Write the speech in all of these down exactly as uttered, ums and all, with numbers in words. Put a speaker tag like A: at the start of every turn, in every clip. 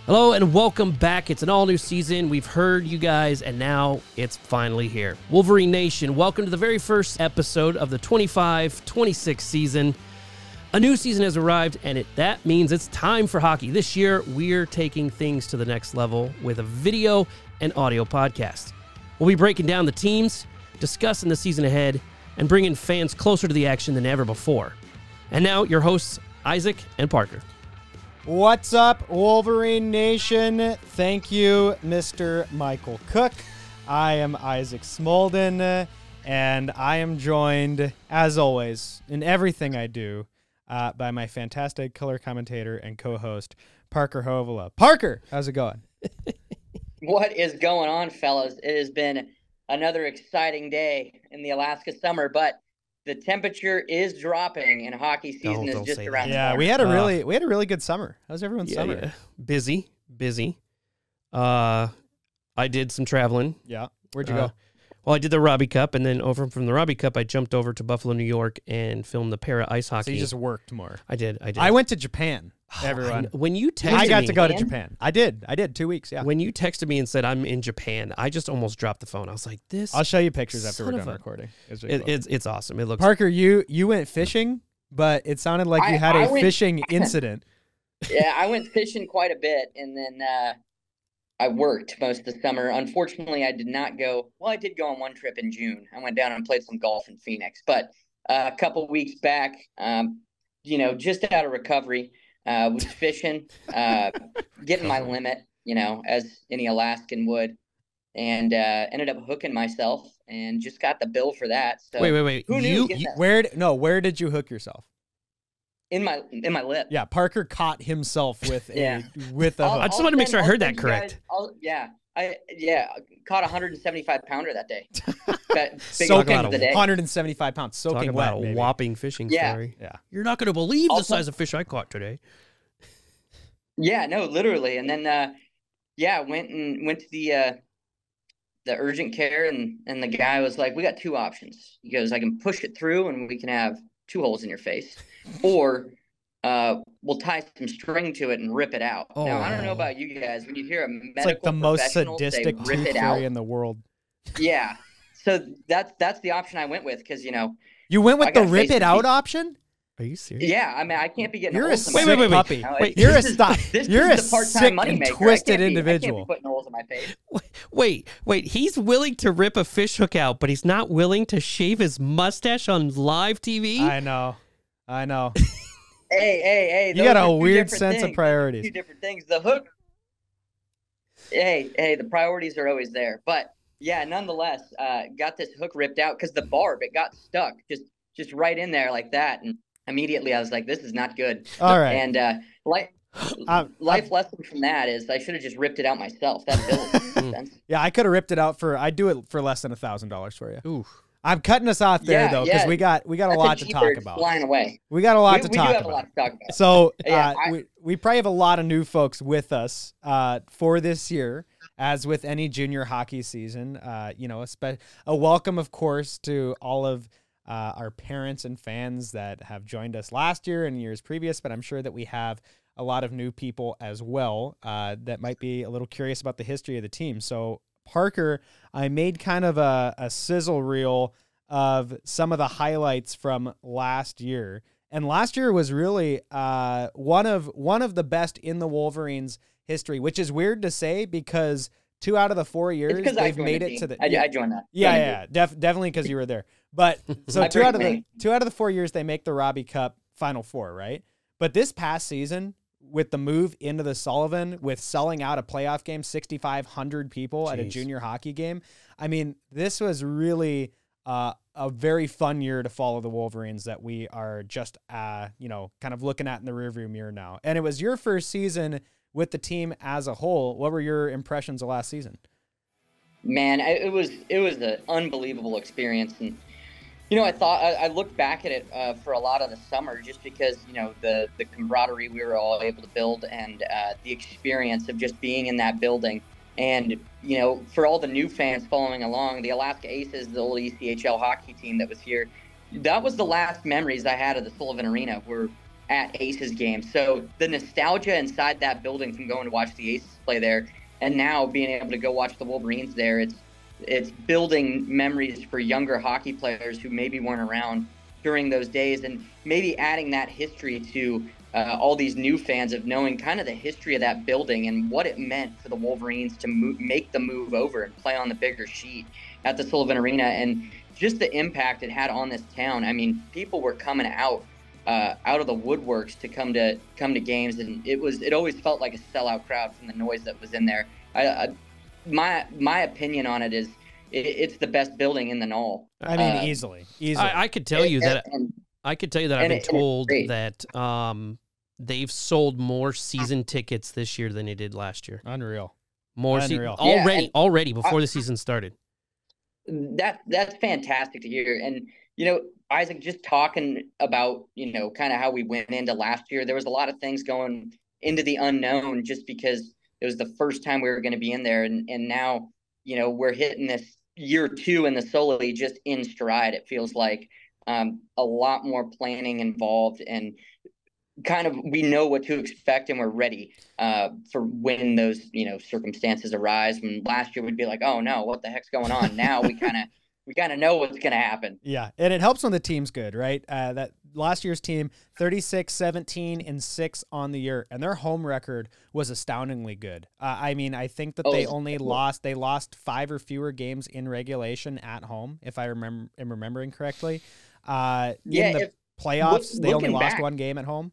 A: Hello and welcome back. It's an all-new season. We've heard you guys, and now it's finally here. Wolverine Nation, welcome to the very first episode of the twenty-five twenty-six season. A new season has arrived, and it, that means it's time for hockey. This year, we're taking things to the next level with a video and audio podcast. We'll be breaking down the teams, discussing the season ahead, and bringing fans closer to the action than ever before. And now, your hosts, Isaac and Parker.
B: What's up, Wolverine Nation? Thank you, Mister Michael Cook. I am Isaac Smolden, and I am joined, as always, in everything I do, uh, by my fantastic color commentator and co-host, Parker Hovola. Parker, how's it going?
C: What is going on, fellas? It has been another exciting day in the Alaska summer, but the temperature is dropping, and hockey season
A: Don't-
C: is
A: don't
C: just
A: say
C: around
A: that.
C: the
B: Yeah,
C: corner.
B: we had a
A: Uh,
B: really we had a really good summer. How's everyone's
A: Yeah,
B: summer?
A: yeah. Busy, busy. Uh, I did some traveling.
B: Yeah. Where'd you
A: Uh,
B: go?
A: Well, I did the Robbie Cup, and then over from the Robbie Cup, I jumped over to Buffalo, New York, and filmed the para ice
B: So
A: hockey.
B: you just worked more.
A: I did. I did.
B: I went to Japan,
A: Oh, I
B: everyone.
A: kn- when you texted
B: I got
A: me,
B: to go to
C: Japan?
B: Japan. I did. I did. Two weeks, yeah.
A: when you texted me and said I'm in Japan, I just almost dropped the phone. I was like, "This."
B: I'll show you pictures after
A: Son
B: we're
A: of
B: done
A: a-
B: recording. It was really
A: it,
B: cool.
A: it's it's awesome. It looks.
B: Parker, you you went fishing, but it sounded like you
C: I-
B: had a
C: I went-
B: fishing incident.
C: Yeah, I went fishing quite a bit, and then uh, I worked most of the summer. Unfortunately, I did not go. Well, I did go on one trip in June. I went down and played some golf in Phoenix. But uh, a couple weeks back, um, you know, just out of recovery, uh, was fishing, uh, getting my limit, you know, as any Alaskan would, and uh, ended up hooking myself and just got the bill for that. So
A: Wait, wait, wait.
C: who knew
A: you,
C: getting
A: you
C: that
B: Where d- no, where did you hook yourself?
C: in my in my lip?
B: Yeah, Parker caught himself with
C: Yeah.
B: a with a
C: I'll-
B: hook.
A: I just
C: I'll
A: wanted to make
C: send-
A: sure I
C: I'll
A: heard
C: send
A: that
C: you guys-
A: correct.
C: I'll- yeah, I yeah caught a one hundred seventy-five pounder that day. Got big
B: Soaking
C: of the day.
B: one hundred seventy-five pounds,
A: talk
B: soaking
A: about
B: wet.
A: a
B: baby.
A: whopping fishing
C: Yeah.
A: story.
B: Yeah.
A: You're not going to believe the
C: Also-
A: size of fish I caught today.
C: Yeah, no, literally. And then uh, yeah, went and went to the uh, the urgent care, and and the guy was like, "We got two options." He goes, "I can push it through, and we can have two holes in your face, or uh, we'll tie some string to it and rip it out." Now, I don't know
A: Oh.
C: about you guys, when you hear a medical
B: It's like the most
C: professional say,
B: sadistic
C: "Rip
B: tooth
C: it
B: fairy
C: out,"
B: in the world.
C: yeah. So that's that's the option I went with, because you know,
B: You went
C: I
B: with the
C: gotta
B: rip
C: face
B: it
C: the
B: out
C: beat.
B: option?
A: Are you serious?
C: yeah. I mean, I can't be getting
B: You're a
C: holes in my
B: sick
A: Wait, wait, wait,
B: puppy.
C: You know,
B: Wait,
C: this
B: you're a
C: is-
B: stop.
C: This
B: You're
C: is
B: a
C: the part-time
B: sick
C: money
B: and
C: maker.
B: twisted
C: I can't be, I
B: individual.
C: can't be putting holes in my face.
A: Wait, wait. He's willing to rip a fish hook out, but he's not willing to shave his mustache on live T V?
B: I know. I know.
C: Hey, hey, hey!
B: You
C: those
B: got
C: are
B: a
C: two
B: weird
C: different
B: sense
C: things.
B: of
C: Two
B: priorities.
C: different things. The hook. Hey, hey! The priorities are always there, but yeah, nonetheless, uh, got this hook ripped out because the barb, it got stuck just just right in there like that, and immediately I was like, "This is not good."
B: All right.
C: And uh, life
B: Um,
C: life lesson from that is I should have just ripped it out myself. That bill makes sense.
B: Yeah, I could have ripped it out for. I'd do it for less than a thousand dollars for you.
A: Ooh.
B: I'm cutting us off there
C: Yeah,
B: though, because
C: yeah.
B: we got we got a
C: That's
B: lot to
C: cheaper,
B: talk
C: it's
B: about.
C: Flying away.
B: We got a lot
C: we,
B: to
C: we
B: talk
C: do have
B: about.
C: a lot to talk about.
B: So
C: Yeah,
B: uh,
C: I-
B: we we probably have a lot of new folks with us uh, for this year, as with any junior hockey season. Uh, you know, a, spe- a welcome, of course, to all of uh, our parents and fans that have joined us last year and years previous. But I'm sure that we have a lot of new people as well uh, that might be a little curious about the history of the team. So Parker, I made kind of a, a sizzle reel of some of the highlights from last year. And last year was really uh, one of one of the best in the Wolverines history, which is weird to say because two out of the four
C: It's
B: years
C: because I
B: they've
C: joined
B: made
C: the
B: it
C: team.
B: to the
C: I,
B: yeah,
C: I joined that.
B: yeah,
C: Joined the
B: yeah, def- definitely because you were there. But so
C: I
B: two out of
C: bring
B: the
C: me.
B: two out of the four years they make the Robbie Cup Final Four, right? But this past season, with the move into the Sullivan, with selling out a playoff game, sixty-five hundred people at a
A: Jeez.
B: junior hockey game, I mean, this was really uh, a very fun year to follow the Wolverines that we are just, uh, you know, kind of looking at in the rearview mirror now. And it was your first season with the team as a whole. What were your impressions of last season?
C: Man, I- it was it was an unbelievable experience, and you know, I thought I, I looked back at it uh, for a lot of the summer, just because you know the the camaraderie we were all able to build, and uh, the experience of just being in that building, and you know, for all the new fans following along, the Alaska Aces, the old E C H L hockey team that was here, that was the last memories I had of the Sullivan Arena. Were at Aces games. So the nostalgia inside that building from going to watch the Aces play there, and now being able to go watch the Wolverines there, it's it's building memories for younger hockey players who maybe weren't around during those days, and maybe adding that history to uh, all these new fans of knowing kind of the history of that building and what it meant for the Wolverines to move, make the move over and play on the bigger sheet at the Sullivan Arena, and just the impact it had on this town. I mean, people were coming out uh, out of the woodworks to come to come to games, and it was it always felt like a sellout crowd from the noise that was in there. I, I, my my opinion on it is it, it's the best building in the Knoll.
B: I mean,
C: uh,
B: easily, easily.
A: I, I could tell you that
C: and,
A: I could tell you that I've been
C: it,
A: told that um, they've sold more season tickets this year than they did last year.
B: Unreal.
A: More
B: Unreal.
A: Se- already,
C: yeah,
A: already before
C: I,
A: the season started.
C: That that's fantastic to hear. And you know, Isaac, just talking about you know kind of how we went into last year, there was a lot of things going into the unknown just because it was the first time we were going to be in there, and and now you know we're hitting this year two in the Sully just in stride. It feels like um, a lot more planning involved, and kind of we know what to expect, and we're ready uh, for when those you know circumstances arise. When last year we'd be like, oh no, what the heck's going on? Now we kind of we kind of know what's going to happen.
B: Yeah, and it helps when the team's good, right? Uh, that last year's team, thirty-six, seventeen, and six on the year, and their home record was astoundingly good. Uh, I mean, I think that
C: Oh,
B: they only lost they lost five or fewer games in regulation at home, if I remember am remembering correctly. Uh,
C: Yeah,
B: in the
C: if,
B: playoffs,
C: look,
B: they only
C: looking
B: lost
C: back,
B: one game at home.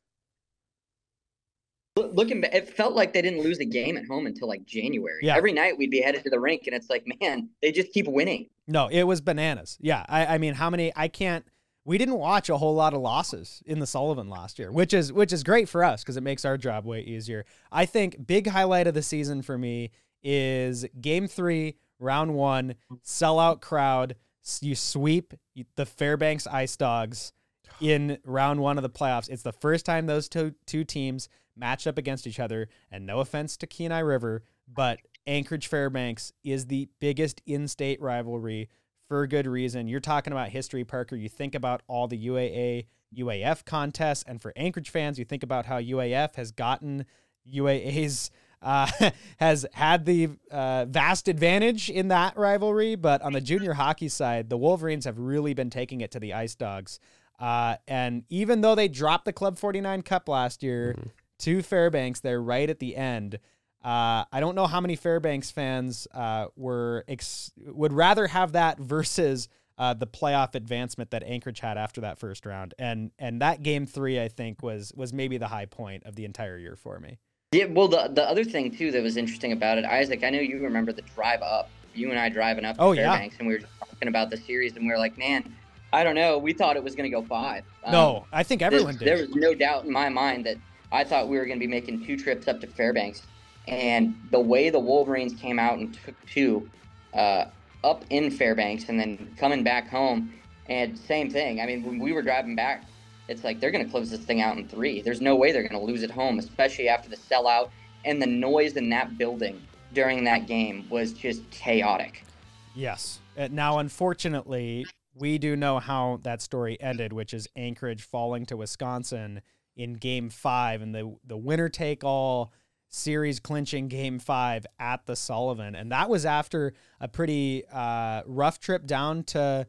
C: looking back, it felt like they didn't lose a game at home until like January.
B: Yeah.
C: Every night we'd be headed to the rink, and it's like, man, they just keep winning.
B: No, it was bananas. Yeah, I, I mean, how many? I can't. We didn't watch a whole lot of losses in the Sullivan last year, which is which is great for us because it makes our job way easier. I think big highlight of the season for me is Game Three, Round One, sellout crowd. You sweep the Fairbanks Ice Dogs in Round One of the playoffs. It's the first time those two two teams matched up against each other. And no offense to Kenai River, but Anchorage Fairbanks is the biggest in-state rivalry for good reason. You're talking about history, Parker. You think about all the U A A, U A F contests, and for Anchorage fans, you think about how U A F has gotten U A A's uh, has had the uh, vast advantage in that rivalry. But on the junior hockey side, the Wolverines have really been taking it to the Ice Dogs. Uh, and even though they dropped the Club forty-nine Cup last year mm-hmm. to Fairbanks, they're right at the end. Uh, I don't know how many Fairbanks fans uh, were ex- would rather have that versus uh, the playoff advancement that Anchorage had after that first round, and and that game three I think was was maybe the high point of the entire year for me.
C: Yeah, well, the the other thing too that was interesting about it, Isaac, I know you remember the drive up. You and I driving up to
B: oh,
C: Fairbanks,
B: yeah.
C: and we were just talking about the series, and we were like, man, I don't know. We thought it was going to go five.
B: No,
C: um,
B: I think everyone did.
C: There was no doubt in my mind that I thought we were going to be making two trips up to Fairbanks. And the way the Wolverines came out and took two uh, up in Fairbanks and then coming back home, and same thing. I mean, when we were driving back, it's like they're going to close this thing out in three. There's no way they're going to lose at home, especially after the sellout. And the noise in that building during that game was just chaotic.
B: Yes. Uh, now, unfortunately, we do know how that story ended, which is Anchorage falling to Wisconsin in game five and the, the winner-take-all series clinching game five at the Sullivan. And that was after a pretty uh, rough trip down to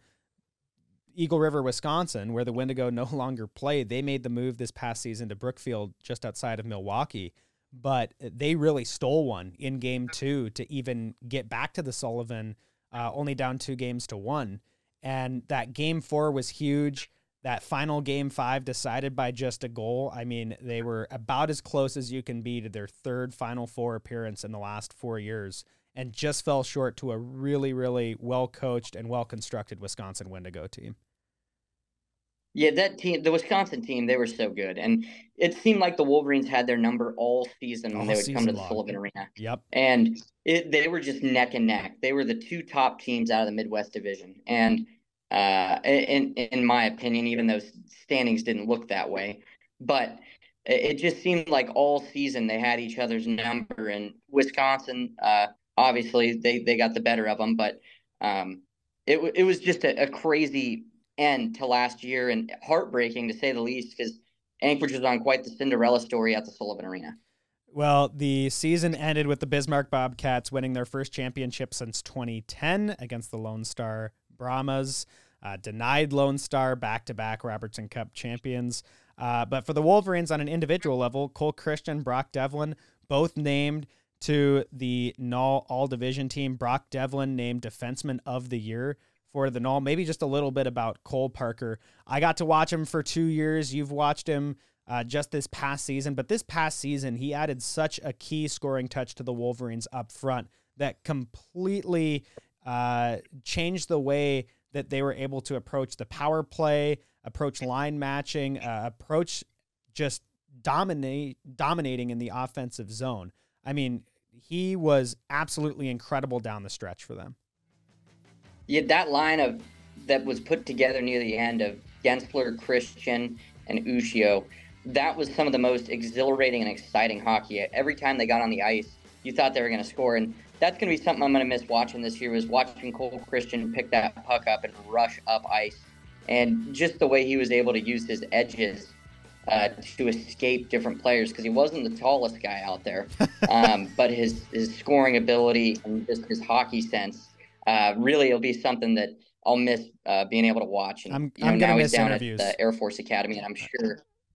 B: Eagle River, Wisconsin, where the Wendigo no longer played. They made the move this past season to Brookfield, just outside of Milwaukee, but they really stole one in game two to even get back to the Sullivan, uh, only down two games to one. And that game four was huge. That final game five decided by just a goal. I mean, they were about as close as you can be to their third Final Four appearance in the last four years and just fell short to a really, really well-coached and well-constructed Wisconsin Wendigo team.
C: Yeah, that team, the Wisconsin team, they were so good. And it seemed like the Wolverines had their number all season when
B: all
C: they would come to the
B: long.
C: Sullivan Arena.
B: Yep.
C: And it, they were just neck and neck. They were the two top teams out of the Midwest Division. And Uh, in in my opinion, even though standings didn't look that way, but it just seemed like all season they had each other's number. And Wisconsin, uh, obviously they, they got the better of them, but um, it it was just a, a crazy end to last year and heartbreaking to say the least, because Anchorage was on quite the Cinderella story at the Sullivan Arena.
B: Well, the season ended with the Bismarck Bobcats winning their first championship since twenty ten against the Lone Star Brahmas. Uh, denied Lone Star back-to-back Robertson Cup champions. Uh, but for the Wolverines on an individual level, Cole Christian, Brock Devlin, both named to the N O L All-Division team. Brock Devlin named Defenseman of the Year for the N O L. Maybe just a little bit about Cole Parker. I got to watch him for two years. You've watched him Uh, just this past season, but this past season, he added such a key scoring touch to the Wolverines up front that completely uh, changed the way that they were able to approach the power play, approach line matching, uh, approach just dominate, dominating in the offensive zone. I mean, he was absolutely incredible down the stretch for them.
C: Yeah, that line of that was put together near the end of Gensler, Christian, and Ushio, that was some of the most exhilarating and exciting hockey. Every time they got on the ice, you thought they were going to score. And that's going to be something I'm going to miss watching this year, was watching Cole Christian pick that puck up and rush up ice. And just the way he was able to use his edges uh, to escape different players, because he wasn't the tallest guy out there. Um, but his, his scoring ability and just his hockey sense, uh, really it'll be something that I'll miss uh, being able to watch. And
B: I'm,
C: you know,
B: I'm
C: now
B: gonna
C: he's
B: miss
C: down
B: interviews.
C: at the Air Force Academy, and I'm sure...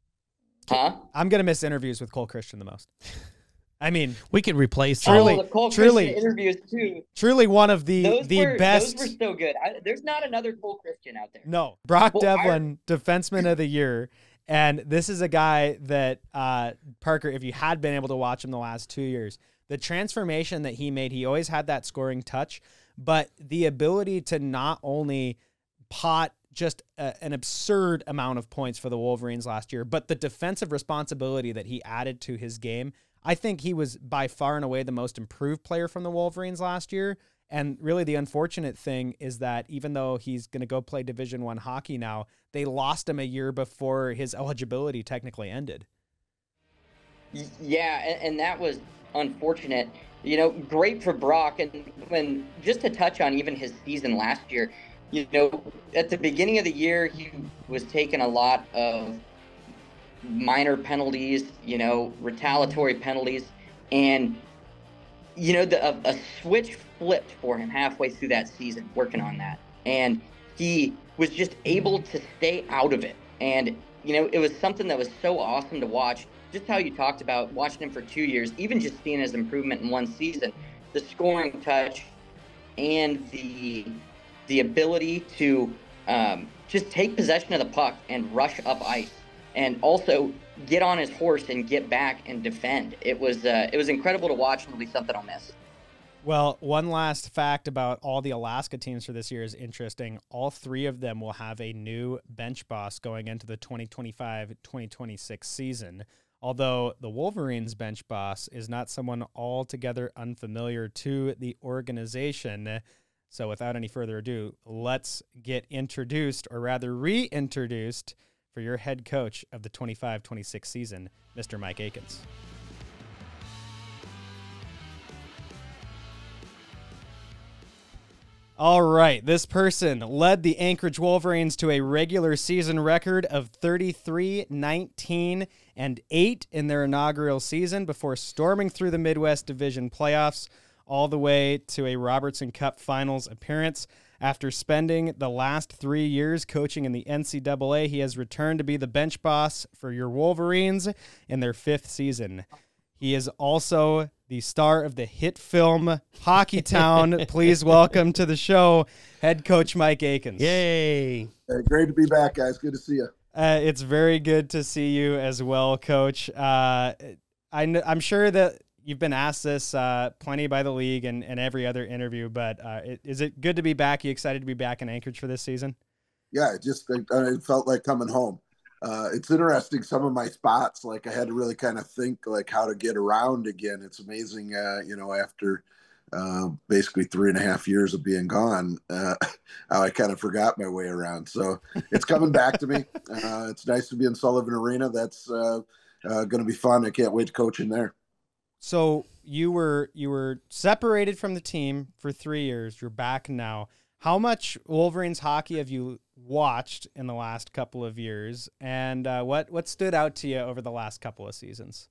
C: Huh?
B: I'm going to miss interviews with Cole Christian the most. I mean,
A: we could replace
B: Truly,
C: oh, the Cole
B: truly,
C: Christian interviews too.
B: Truly one of the,
C: Those
B: the
C: were,
B: best.
C: Those were so good. I, there's not another Cole Christian out there.
B: No. Brock
C: Well,
B: Devlin, Defenseman of the Year. And this is a guy that, uh, Parker, if you had been able to watch him the last two years, the transformation that he made, he always had that scoring touch, but the ability to not only pot just a, an absurd amount of points for the Wolverines last year, but the defensive responsibility that he added to his game. I think he was by far and away the most improved player from the Wolverines last year. And really the unfortunate thing is that even though he's going to go play Division One hockey now, they lost him a year before his eligibility technically ended.
C: Yeah, and, and that was unfortunate. You know, great for Brock. And when just to touch on even his season last year, you know, at the beginning of the year, he was taking a lot of minor penalties, you know, retaliatory penalties. And, you know, the, a, a switch flipped for him halfway through that season, working on that. And he was just able to stay out of it. And, you know, it was something that was so awesome to watch. Just how you talked about watching him for two years, even just seeing his improvement in one season, the scoring touch and the the ability to um, just take possession of the puck and rush up ice, and also get on his horse and get back and defend. It was uh, it was incredible to watch, and it'll be something I'll miss.
B: Well, one last fact about all the Alaska teams for this year is interesting. All three of them will have a new bench boss going into the twenty twenty-five twenty twenty-six season, although the Wolverines bench boss is not someone altogether unfamiliar to the organization. So without any further ado, let's get introduced, or rather reintroduced, for your head coach of the twenty-five twenty-six season, Mister Mike Akins. All right, this person led the Anchorage Wolverines to a regular season record of thirty-three, nineteen, and eight in their inaugural season before storming through the Midwest Division playoffs all the way to a Robertson Cup Finals appearance. After spending the last three years coaching in the N C double A, he has returned to be the bench boss for your Wolverines in their fifth season. He is also the star of the hit film Hockey Town. Please welcome to the show, head coach Mike Akins.
A: Yay.
D: Hey, great to be back, guys. Good to see you.
B: Uh, it's very good to see you as well, Coach. Uh, I kn- I'm sure that you've been asked this uh, plenty by the league and, and every other interview, but uh, it, is it good to be back? Are you excited to be back in Anchorage for this season?
D: Yeah, it just it, it felt like coming home. Uh, it's interesting, some of my spots, like I had to really kind of think like how to get around again. It's amazing, uh, you know, after uh, basically three and a half years of being gone, uh, how I kind of forgot my way around. So it's coming back to me. Uh, it's nice to be in Sullivan Arena. That's uh, uh, going to be fun. I can't wait to coach in there.
B: So you were you were separated from the team for three years. You're back now. How much Wolverines hockey have you watched in the last couple of years, and uh, what what stood out to you over the last couple of seasons?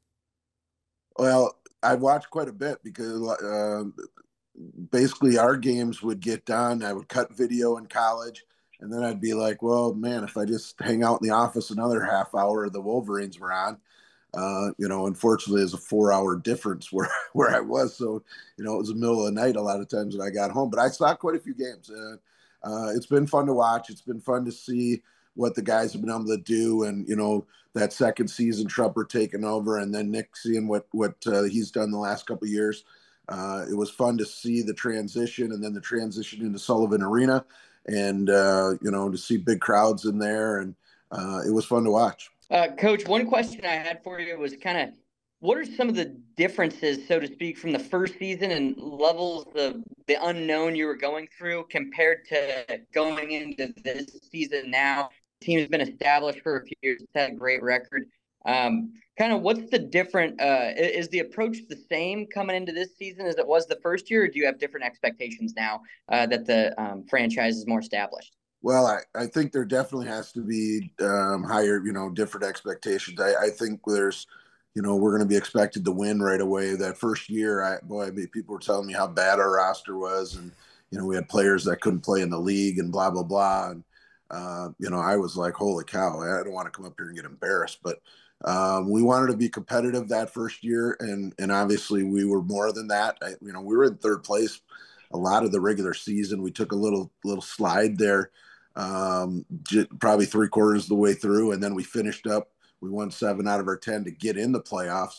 D: Well, I've watched quite a bit because uh, basically our games would get done. I would cut video in college, and then I'd be like, well, man, if I just hang out in the office another half hour, the Wolverines were on. Uh, you know, unfortunately, there's a four-hour difference where where I was. So, you know, it was the middle of the night a lot of times when I got home. But I saw quite a few games. Uh, uh, it's been fun to watch. It's been fun to see what the guys have been able to do. And, you know, that second season, Trumper taking over, and then Nick seeing what, what uh, he's done the last couple of years. Uh, it was fun to see the transition and then the transition into Sullivan Arena and, uh, you know, to see big crowds in there. And uh, it was fun to watch.
C: Uh, Coach, one question I had for you was kind of, what are some of the differences, so to speak, from the first season and levels of the unknown you were going through compared to going into this season now? The team has been established for a few years. It's had a great record. Um, kind of what's the different uh, – is the approach the same coming into this season as it was the first year, or do you have different expectations now uh, that the um, franchise is more established?
D: Well, I, I think there definitely has to be um, higher, you know, different expectations. I, I think there's – you know, we're going to be expected to win right away. That first year, I, boy, I mean, people were telling me how bad our roster was. And, you know, we had players that couldn't play in the league and blah, blah, blah. And, uh, you know, I was like, holy cow, I don't want to come up here and get embarrassed. But um, we wanted to be competitive that first year. And, and obviously we were more than that. I, you know, we were in third place a lot of the regular season. We took a little, little slide there, um, j- probably three quarters of the way through. And then we finished up. We won seven out of our ten to get in the playoffs.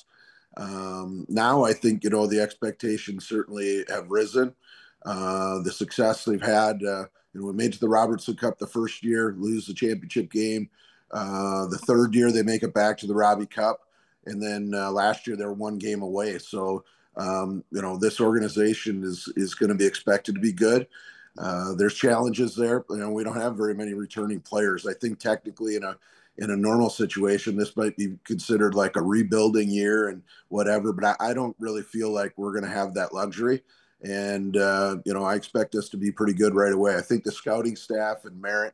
D: Um, now I think, you know, the expectations certainly have risen. Uh, the success they've had, uh, you know, we made it to the Robertson Cup the first year, lose the championship game. Uh, the third year they make it back to the Robbie Cup. And then uh, last year they were one game away. So, um, you know, this organization is, is going to be expected to be good. Uh, there's challenges there. You know, we don't have very many returning players. I think technically in a, in a normal situation, this might be considered like a rebuilding year and whatever, but I, I don't really feel like we're going to have that luxury. And, uh, you know, I expect us to be pretty good right away. I think the scouting staff and Merritt,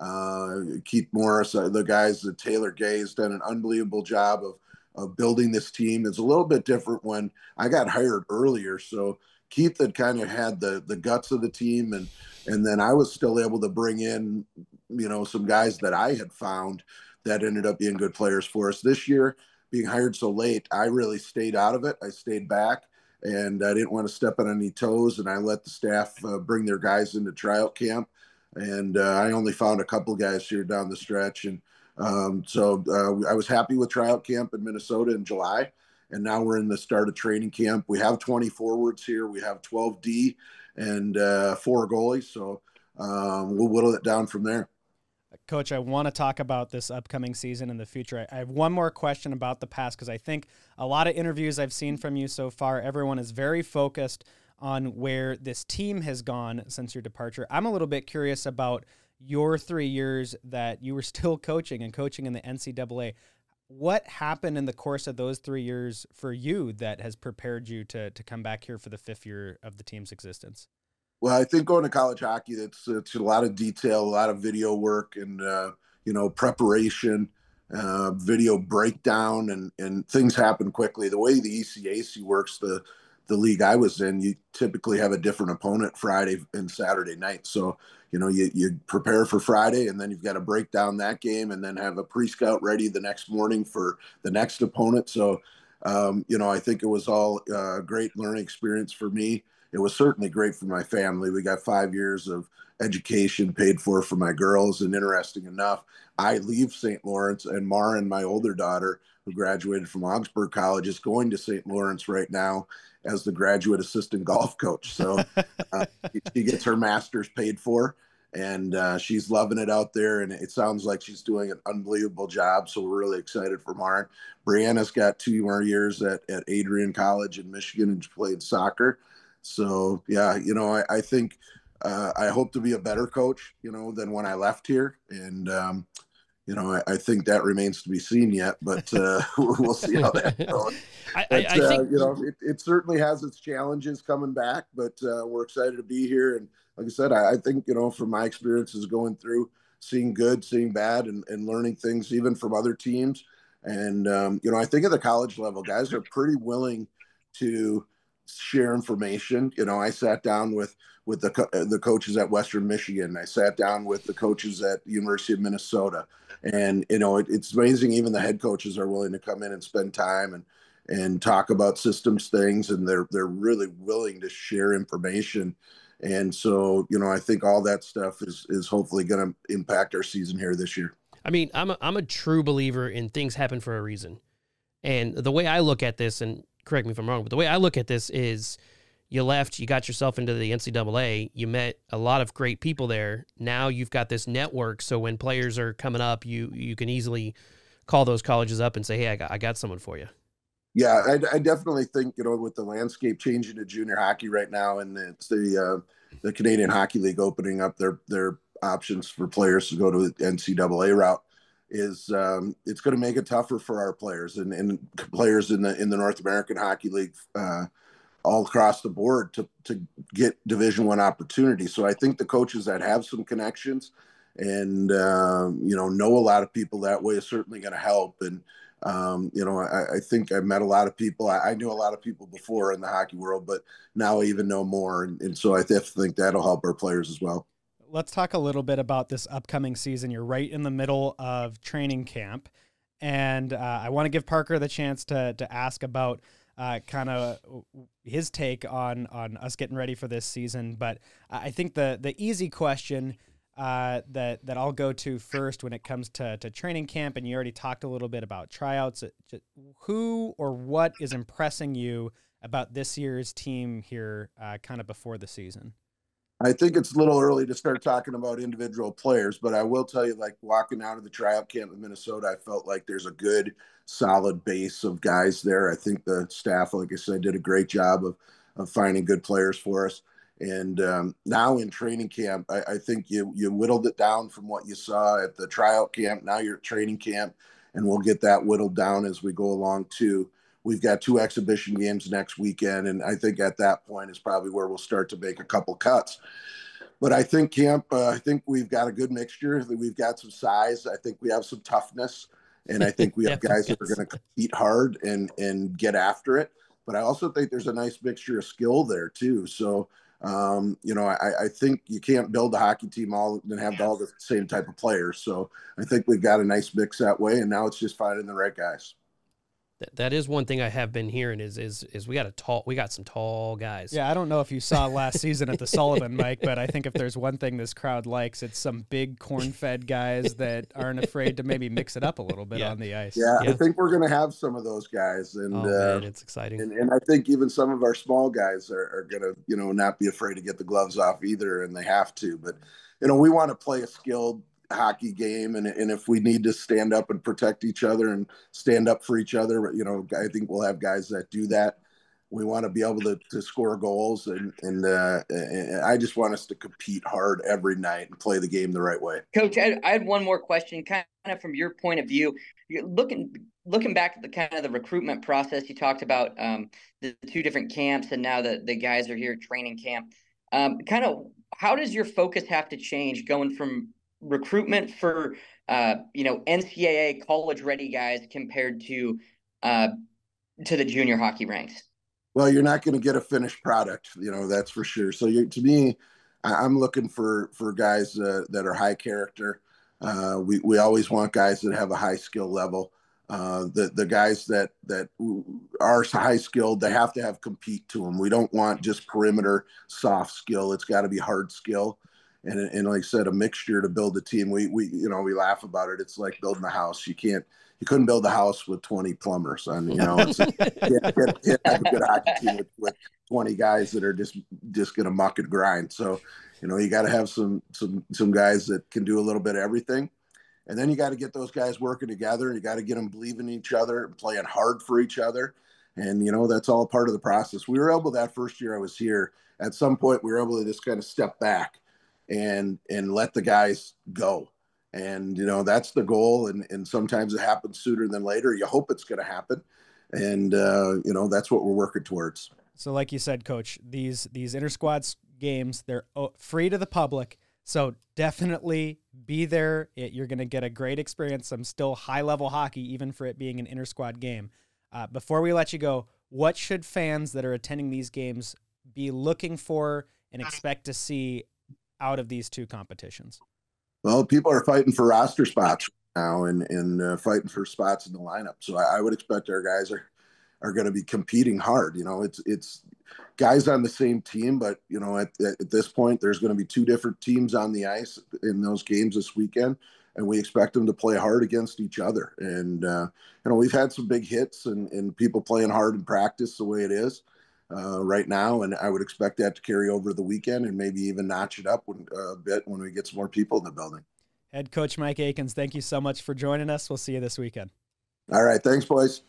D: uh, Keith Morris, uh, the guys that Taylor Gay has done an unbelievable job of, of building this team. It's a little bit different when I got hired earlier. So Keith had kind of had the, the guts of the team. And, and then I was still able to bring in, you know, some guys that I had found that ended up being good players for us. This year, being hired so late, I really stayed out of it. I stayed back, and I didn't want to step on any toes, and I let the staff uh, bring their guys into tryout camp. And uh, I only found a couple guys here down the stretch. And um, so uh, I was happy with tryout camp in Minnesota in July, and now we're in the start of training camp. We have twenty forwards here. We have twelve D and uh, four goalies, so um, we'll whittle it down from there.
B: Coach, I want to talk about this upcoming season in the future. I have one more question about the past, because I think a lot of interviews I've seen from you so far, everyone is very focused on where this team has gone since your departure. I'm a little bit curious about your three years that you were still coaching and coaching in the N C double A. What happened in the course of those three years for you that has prepared you to to come back here for the fifth year of the team's existence?
D: Well, I think going to college hockey, it's, it's a lot of detail, a lot of video work and, uh, you know, preparation, uh, video breakdown, and, and things happen quickly. The way the E C A C works, the, the league I was in, you typically have a different opponent Friday and Saturday night. So, you know, you, you prepare for Friday, and then you've got to break down that game and then have a pre-scout ready the next morning for the next opponent. So, um, you know, I think it was all a great learning experience for me. It was certainly great for my family. We got five years of education paid for for my girls. And interesting enough, I leave Saint Lawrence, and Maren, my older daughter, who graduated from Augsburg College, is going to Saint Lawrence right now as the graduate assistant golf coach. So uh, she gets her master's paid for, and uh, she's loving it out there. And it sounds like she's doing an unbelievable job. So we're really excited for Maren. Brianna's got two more years at, at Adrian College in Michigan, and she played soccer. So, yeah, you know, I, I think uh, I hope to be a better coach, you know, than when I left here. And, um, you know, I, I think that remains to be seen yet, but uh, we'll see how that goes.
A: I,
D: but,
A: I, I think,
D: uh, you know, it, it certainly has its challenges coming back, but uh, we're excited to be here. And like I said, I, I think, you know, from my experiences going through seeing good, seeing bad, and, and learning things even from other teams. And, um, you know, I think at the college level, guys are pretty willing to share information. You know, I sat down with, with the, co- the coaches at Western Michigan. I sat down with the coaches at the University of Minnesota. And, you know, it, it's amazing. Even the head coaches are willing to come in and spend time and, and talk about systems things. And they're, they're really willing to share information. And so, you know, I think all that stuff is, is hopefully going to impact our season here this year.
A: I mean, I'm a, I'm a true believer in things happen for a reason. And the way I look at this, and correct me if I'm wrong, but the way I look at this is you left, you got yourself into the N C double A, you met a lot of great people there. Now you've got this network. So when players are coming up, you, you can easily call those colleges up and say, hey, I got, I got someone for you.
D: Yeah, I, I definitely think, you know, with the landscape changing to junior hockey right now, and it's the, uh, the Canadian Hockey League opening up their, their options for players to go to the N C double A route, is um, it's going to make it tougher for our players and, and players in the in the North American Hockey League uh, all across the board to to get Division One opportunities. So I think the coaches that have some connections and uh, you know know a lot of people that way is certainly going to help. And um, you know I, I think I met a lot of people. I, I knew a lot of people before in the hockey world, but now I even know more. And, and so I definitely think that'll help our players as well.
B: Let's talk a little bit about this upcoming season. You're right in the middle of training camp, and uh, I want to give Parker the chance to to ask about uh, kind of his take on on us getting ready for this season. But I think the the easy question uh, that that I'll go to first when it comes to to training camp, and you already talked a little bit about tryouts. Who or what is impressing you about this year's team here, uh, kind of before the season?
D: I think it's a little early to start talking about individual players, but I will tell you, like walking out of the tryout camp in Minnesota, I felt like there's a good, solid base of guys there. I think the staff, like I said, did a great job of, of finding good players for us. And um, now in training camp, I, I think you you whittled it down from what you saw at the tryout camp. Now you're at training camp, and we'll get that whittled down as we go along too. We've got two exhibition games next weekend, and I think at that point is probably where we'll start to make a couple cuts. But I think camp, uh, I think we've got a good mixture. We've got some size. I think we have some toughness, and I think we have guys that are going to compete hard and and get after it. But I also think there's a nice mixture of skill there too. So, um, you know, I, I think you can't build a hockey team all and have all the same type of players. So I think we've got a nice mix that way, and now it's just finding the right guys.
A: That is one thing I have been hearing is is is we got a tall we got some tall guys.
B: Yeah, I don't know if you saw last season at the Sullivan, Mike, but I think if there's one thing this crowd likes, it's some big corn-fed guys that aren't afraid to maybe mix it up a little bit yeah. on the ice.
D: Yeah, yeah, I think we're going to have some of those guys, and
A: oh,
D: uh,
A: man, it's exciting.
D: And, and I think even some of our small guys are, are going to, you know, not be afraid to get the gloves off either, and they have to. But you know, we want to play a skilled hockey game, and and if we need to stand up and protect each other and stand up for each other, you know, I think we'll have guys that do that. We want to be able to, to score goals, and and, uh, and I just want us to compete hard every night and play the game the right way.
C: Coach, I, I had one more question, kind of from your point of view. You're looking looking back at the kind of the recruitment process. You talked about um, the two different camps, and now the the guys are here at training camp. Um, kind of, how does your focus have to change going from recruitment for uh you know N C double A college ready guys compared to uh to the junior hockey ranks?
D: Well, you're not going to get a finished product, you know, that's for sure. So you, to me, I'm looking for for guys uh, that are high character. Uh, we we always want guys that have a high skill level. Uh, the the guys that that are high skilled, they have to have compete to them. We don't want just perimeter soft skill. It's got to be hard skill. And, and like I said, a mixture to build a team. We, we, you know, we laugh about it. It's like building a house. You can't, you couldn't build a house with twenty plumbers. I mean, you know, it's, you can't, can't have a good hockey team with, with twenty guys that are just, just going to muck and grind. So, you know, you got to have some, some, some guys that can do a little bit of everything. And then you got to get those guys working together, and you got to get them believing in each other and playing hard for each other. And, you know, that's all part of the process. We were able that first year I was here, at some point we were able to just kind of step back and and let the guys go. And, you know, that's the goal. And, and sometimes it happens sooner than later. You hope it's going to happen. And, uh, you know, that's what we're working towards.
B: So like you said, Coach, these these inter-squad games, they're free to the public. So definitely be there. It, you're going to get a great experience, some still high-level hockey, even for it being an inter-squad game. Uh, before we let you go, what should fans that are attending these games be looking for and expect to see out of these two competitions?
D: Well, people are fighting for roster spots now and, and uh, fighting for spots in the lineup. So I, I would expect our guys are, are going to be competing hard. You know, it's, it's guys on the same team, but you know, at, at this point, there's going to be two different teams on the ice in those games this weekend. And we expect them to play hard against each other. And, uh, you know, we've had some big hits and, and people playing hard in practice the way it is uh, right now. And I would expect that to carry over the weekend and maybe even notch it up when, uh, a bit when we get some more people in the building.
B: Head coach Mike Eakins, thank you so much for joining us. We'll see you this weekend.
D: All right. Thanks, boys.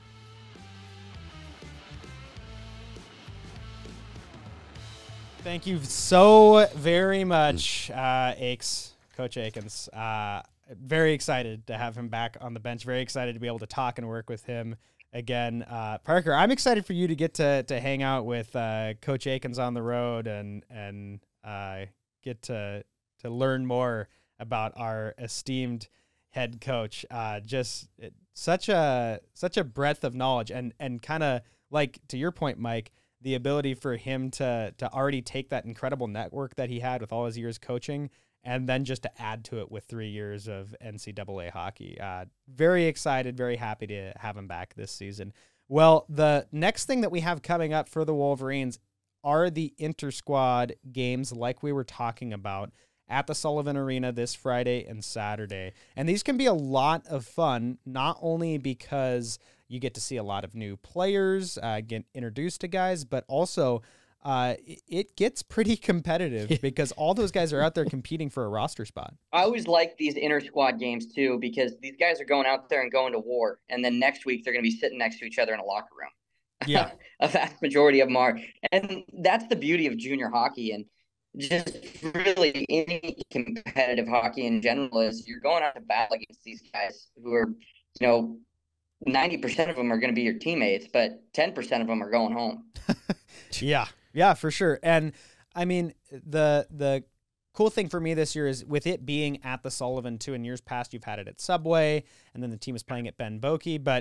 B: Thank you so very much, uh, Akes. Coach Eakins. Uh, very excited to have him back on the bench. Very excited to be able to talk and work with him again. Uh, Parker, I'm excited for you to get to to hang out with uh, Coach Eakins on the road and and uh, get to to learn more about our esteemed head coach. Uh, just it, such a such a breadth of knowledge and and kind of like to your point, Mike, the ability for him to to already take that incredible network that he had with all his years coaching and then just to add to it with three years of N C double A hockey. Uh, very excited, very happy to have him back this season. Well, the next thing that we have coming up for the Wolverines are the inter-squad games like we were talking about at the Sullivan Arena this Friday and Saturday. And these can be a lot of fun, not only because you get to see a lot of new players, uh, get introduced to guys, but also uh, it gets pretty competitive because all those guys are out there competing for a roster spot.
C: I always like these inter-squad games, too, because these guys are going out there and going to war, and then next week they're going to be sitting next to each other in a locker room.
B: Yeah.
C: A vast majority of them are. And that's the beauty of junior hockey and just really any competitive hockey in general is you're going out to battle against these guys who are, you know, ninety percent of them are going to be your teammates, but ten percent of them are going home.
B: Yeah. Yeah, for sure. And I mean, the the cool thing for me this year is with it being at the Sullivan too. In years past, you've had it at Subway, and then the team is playing at Ben Boeke. But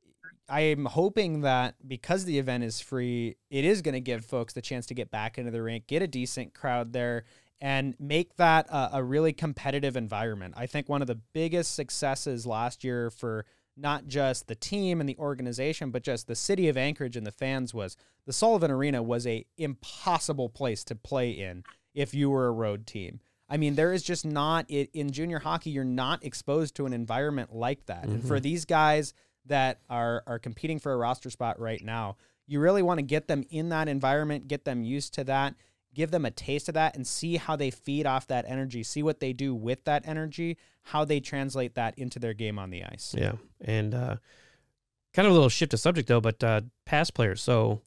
B: I am hoping that because the event is free, it is going to give folks the chance to get back into the rink, get a decent crowd there, and make that a, a really competitive environment. I think one of the biggest successes last year for not just the team and the organization, but just the city of Anchorage and the fans was the Sullivan Arena was a impossible place to play in if you were a road team. I mean, there is just not it in junior hockey. You're not exposed to an environment like that. Mm-hmm. And for these guys that are, are competing for a roster spot right now, you really want to get them in that environment, get them used to that, give them a taste of that and see how they feed off that energy, see what they do with that energy, how they translate that into their game on the ice.
A: Yeah. And uh, kind of a little shift of subject, though, but uh, past players. So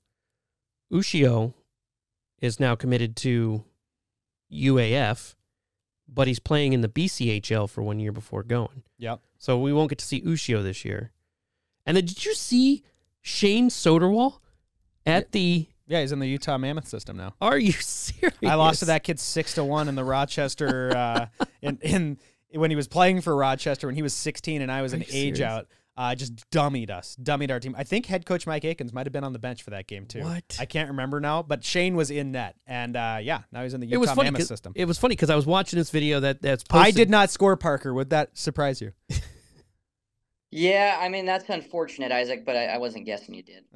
A: Ushio is now committed to U A F, but he's playing in the B C H L for one year before going.
B: Yep.
A: So we won't get to see Ushio this year. And then did you see Shane Soderwall at the...
B: Yeah, he's in the Utah Mammoth system now.
A: Are you serious?
B: I lost to that kid six to one in the Rochester uh, in, in when he was playing for Rochester when he was sixteen and I was an age serious? out. Uh, just dummied us, dummied our team. I think head coach Mike Eakins might have been on the bench for that game too.
A: What?
B: I can't remember now, but Shane was in net, and uh, yeah, now he's in the Utah
A: it was funny
B: Mammoth system.
A: It was funny because I was watching this video that that's posted.
B: I did not score, Parker. Would that surprise you?
C: Yeah, I mean, that's unfortunate, Isaac, but I, I wasn't guessing you did.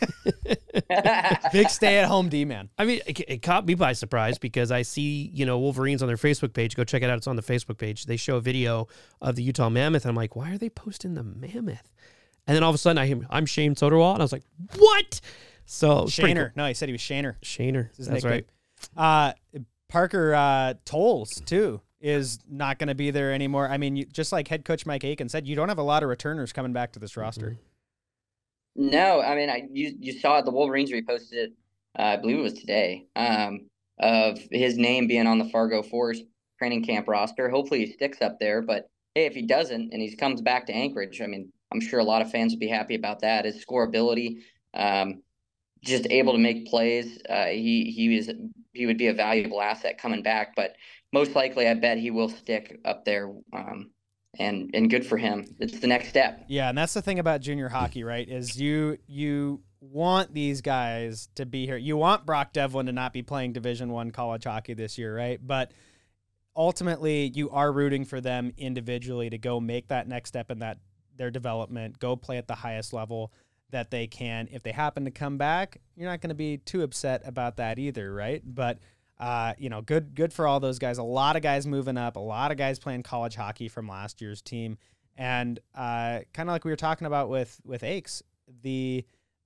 B: Big stay-at-home D-man.
A: I mean, it, it caught me by surprise because I see, you know, Wolverines on their Facebook page. Go check it out. It's on the Facebook page. They show a video of the Utah Mammoth, and I'm like, why are they posting the Mammoth? And then all of a sudden, I hear, I'm Shane Soderwall, and I was like, what? So
B: Shaner.
A: Cool.
B: No, he said he was Shaner.
A: Shaner. That's
B: nickname.
A: right.
B: Uh, Parker uh, Tolles, too, is not going to be there anymore. I mean, you, just like head coach Mike Eakins said, you don't have a lot of returners coming back to this mm-hmm. roster.
C: No, I mean, I you you saw it. The Wolverines reposted it. Uh, I believe it was today. Um, of his name being on the Fargo Force training camp roster. Hopefully, he sticks up there. But hey, if he doesn't and he comes back to Anchorage, I mean, I'm sure a lot of fans would be happy about that. His scoreability, um, just able to make plays. Uh, he he was he would be a valuable asset coming back. But most likely, I bet he will stick up there. Um, and and good for him. It's the next step.
B: Yeah, and that's the thing about junior hockey, right? Is you you want these guys to be here. You want Brock Devlin to not be playing Division One college hockey this year, right? But ultimately, you are rooting for them individually to go make that next step in that their development, go play at the highest level that they can. If they happen to come back, you're not going to be too upset about that either, right? But uh, you know, good good for all those guys. A lot of guys moving up, a lot of guys playing college hockey from last year's team, and uh, kind of like we were talking about with with Aches, the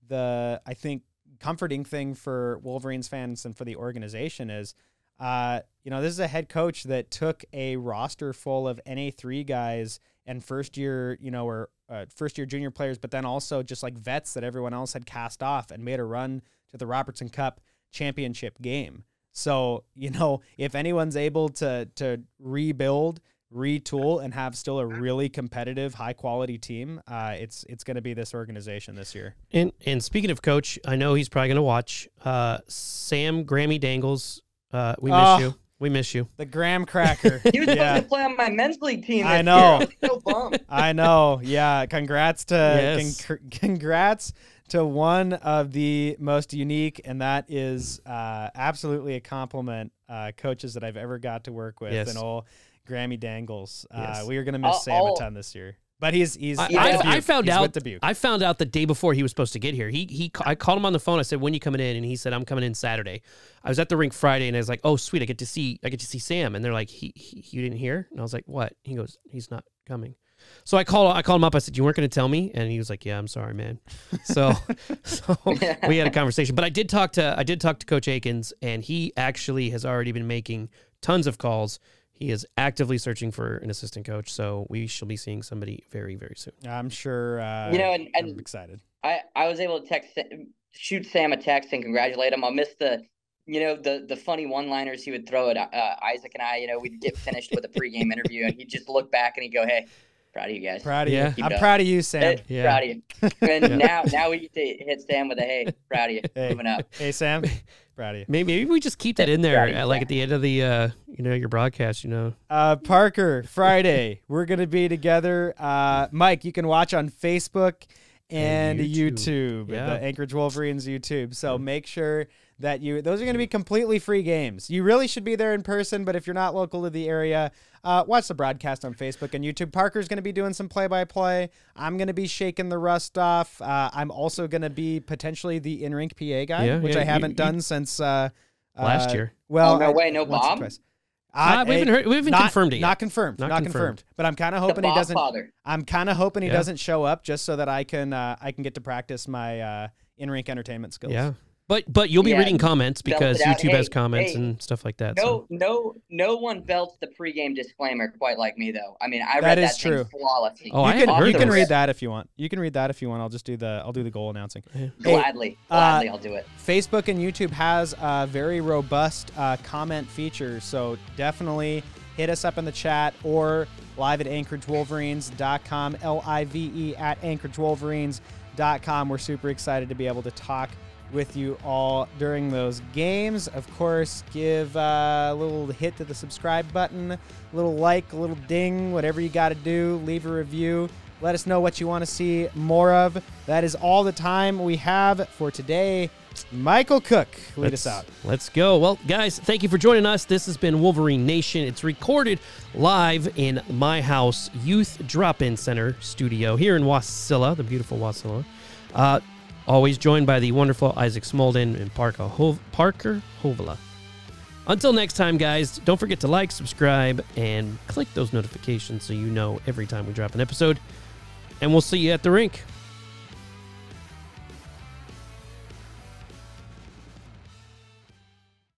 B: the I think comforting thing for Wolverines fans and for the organization is, uh, you know, this is a head coach that took a roster full of N A three guys and first year, you know, or uh, first year junior players, but then also just like vets that everyone else had cast off and made a run to the Robertson Cup championship game. So, you know, if anyone's able to to rebuild, retool, and have still a really competitive, high quality team, uh, it's it's going to be this organization this year.
A: And and speaking of coach, I know he's probably going to watch. Uh, Sam Grammy Dangles, uh, we miss
B: Oh.
A: you. We miss you.
B: The graham cracker.
C: He was
B: yeah,
C: supposed to play on my men's league team.
B: I
C: this
B: know.
C: year. I was so bummed.
B: I know. Yeah, congrats to
A: Yes.
B: con- congrats to one of the most unique, and that is uh, absolutely a compliment, uh, coaches that I've ever got to work with,
A: Yes.
B: and old Grammy Dangles. Uh,
A: Yes.
B: We are going to miss
C: I'll-
B: Sam a
C: I'll-
B: ton this year, but he's he's.
A: I,
B: with
A: I,
B: Dubuque.
A: I found
B: He's
A: out.
B: with Dubuque.
A: I found out the day before he was supposed to get here. He he. I called him on the phone. I said, "When you coming in?" And he said, "I'm coming in Saturday." I was at the rink Friday, and I was like, "Oh, sweet! I get to see. I get to see Sam." And they're like, "He, he you didn't hear?" And I was like, "What?" He goes, "He's not coming." So I called. I called him up. I said, "You weren't going to tell me?" And he was like, "Yeah, I'm sorry, man." So, so we had a conversation. But I did talk to. I did talk to Coach Akins, and he actually has already been making tons of calls. He is actively searching for an assistant coach, so we shall be seeing somebody very, very soon.
B: I'm sure. Uh,
C: You know, and-
B: I'm
C: and-
B: excited.
C: I, I was able to text, shoot Sam a text and congratulate him. I'll miss the, you know, the the funny one-liners he would throw at uh, Isaac and I. You know, we'd get finished with a pregame interview, and he'd just look back and he'd go, "Hey, proud of you guys.
B: Proud of
A: Yeah.
B: you.
C: Keep
B: I'm
C: it up.
B: proud of you, Sam.
C: Hey,
A: Yeah.
C: proud of you." And
A: Yeah.
C: now now we get to hit Sam with a, "Hey, proud of you,
B: Hey.
C: moving up."
B: Hey, Sam. Proud of you.
A: Maybe, maybe we just keep that in there,
C: Right,
A: uh, like
C: yeah.
A: at the end of the, uh, you know, your broadcast. You know,
B: Uh, Parker, Friday, we're going to be together. Uh, Mike, you can watch on Facebook and,
A: And
B: YouTube,
A: YouTube. Yeah.
B: the Anchorage Wolverines YouTube. So make sure that you, those are going to be completely free games. You really should be there in person, but if you're not local to the area, uh, watch the broadcast on Facebook and YouTube. Parker's going to be doing some play-by-play. I'm going to be shaking the rust off. Uh, I'm also going to be potentially the in-rink P A guy,
A: Yeah,
B: which
A: yeah,
B: I
A: you-
B: haven't
A: you-
B: done since uh,
A: Last
B: uh,
A: year.
B: Well,
C: Oh, no
B: I-
C: way, no
B: once or
C: Bob?
B: twice.
A: Uh, we
B: I-
A: haven't heard, we haven't
B: not,
A: confirmed it yet.
B: Not confirmed.
A: Not
B: Not,
A: confirmed.
B: confirmed. But I'm kind of
C: The
B: hoping he
C: Bob
B: doesn't.
C: father.
B: I'm kind of hoping he
A: Yeah.
B: doesn't show up just so that I can uh, I can get to practice my uh, in-rink entertainment skills.
A: Yeah, but but you'll be
C: Yeah,
A: reading comments
C: belt
A: because
C: it out.
A: YouTube has
C: Hey,
A: comments
C: hey,
A: and stuff like that.
C: No,
A: So.
C: no, no one belts the pregame disclaimer quite like me, though. I mean, I
B: That
C: read
B: is
C: that
B: true.
C: thing flawlessly.
A: Oh,
B: you
A: I
B: can
A: haven't heard
B: you can
A: those.
B: read that if you want. You can read that if you want. I'll just do the I'll do the goal announcing. Hey,
C: Gladly,
B: uh,
C: gladly, I'll do it.
B: Facebook and YouTube has a very robust uh, comment feature, so definitely hit us up in the chat or live at Anchorage Wolverines dot com, L I V E at Anchorage Wolverines dot com. We're super excited to be able to talk with you all during those games. Of course, give uh, a little hit to the subscribe button, a little like, a little ding, whatever you got to do. Leave a review. Let us know what you want to see more of. That is all the time we have for today. Michael Cook, lead
A: Let's,
B: us out.
A: let's go. Well, guys, thank you for joining us. This has been Wolverine Nation. It's recorded live in my house Youth Drop-In Center studio here in Wasilla, the beautiful Wasilla. Uh, always joined by the wonderful Isaac Smolden and Parker, Ho- Parker Hovala. Until next time, guys, don't forget to like, subscribe, and click those notifications so you know every time we drop an episode. And we'll see you at the rink.